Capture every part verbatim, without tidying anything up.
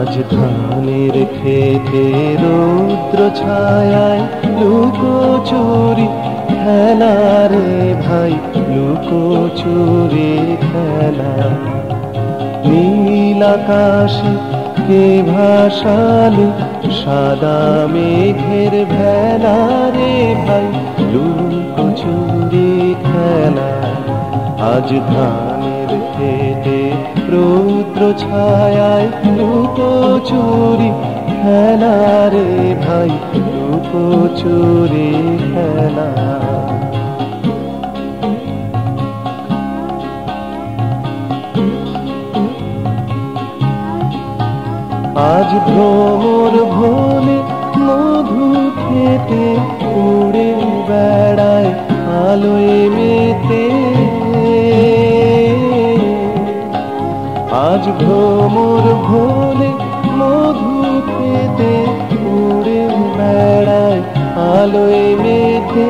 আজ ধানের খেতে রৌদ্র ছায়ায় লুকোচুরি খেলা রে ভাই, লুকোচুরি খেলা। নীল আকাশে কে ভাসালে সাদা মেঘের ভেলা রে ভাই, লুকোচুরি খেলা। আজ ধানের খেতে রৌদ্র ছায়ায় লুকোচুরি খেলা রে ভাই, লুকোচুরি খেলা। আজ ভ্রমর ভোলে মধু খেতে উড়ে বেড়ায় আলোয় মেতে। আজ ভ্রমর ভোলে মধু খেতে উড়ে বেড়ায় আলোয় মেতে।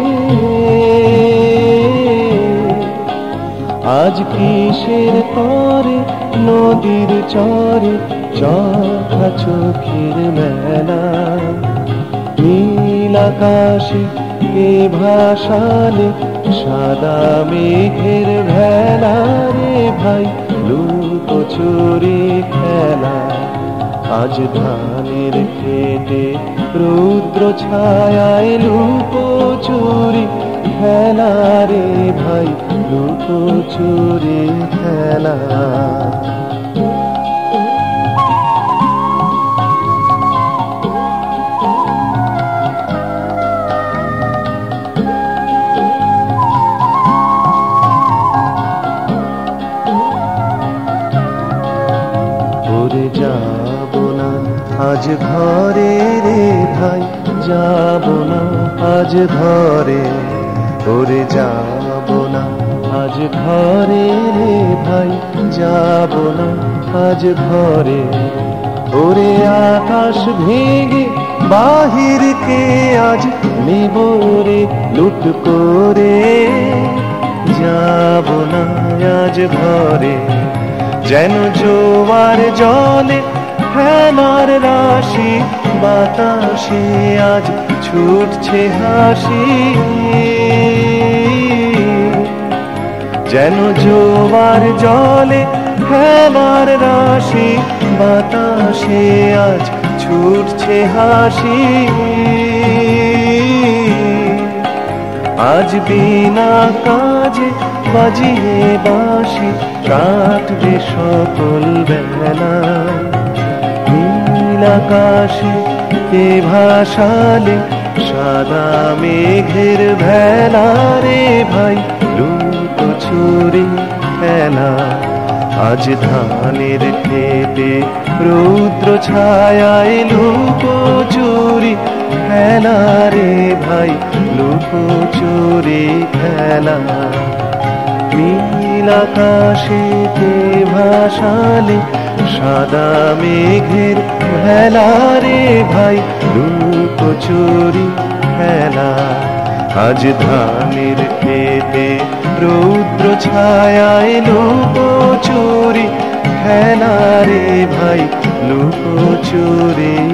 আজ কিসের তরে নদীর চরে চোখা চোখের মেলা। নীল আকাশে কে ভাসালে সাদা মেঘের ভেলা রে ভাই, লুকোচুরি খেলা। আজ ধানের খেতে রৌদ্র ছায়ায় লুকোচুরি খেলা রে ভাই, লুকোচুরি খেলা। ওরে যাব না আজ ঘরে রে ভাই, যাব না আজ ঘরে। ওরে যাব না আজ ঘরে রে ভাই, যাব না আজ ঘরে। ওরে আকাশ ভেঙে বাহির কে আজ নেব রে লুট করে। যাব না আজ ঘরে, যেন জোয়ার জলে ফেনার রাশি বাতাসে আজ ছুটছে হাসি। যেন জোয়ার জলে ফেনার রাশি বাতাসে আজ ছুটছে হাসি। আজ বিনা কাজে বাজিয়ে বাঁশি কাটবে সকল বেলা। নীল আকাশে কে ভাসালে সাদা মেঘের ভেলা রে ভাই, লুকোচুরি খেলা। আজ ধানের খেতে রৌদ্র ছায়ায় লুকোচুরি খেলা রে ভাই, লুকোচুরি খেলা। নীল আকাশে কে ভাসালে সাদা মেঘের ভেলা রে ভাই, লুকোচুরি খেলা। আজ ধানের খেতে রৌদ্র ছায়ায় লুকোচুরি খেলা রে ভাই, লুকোচুরি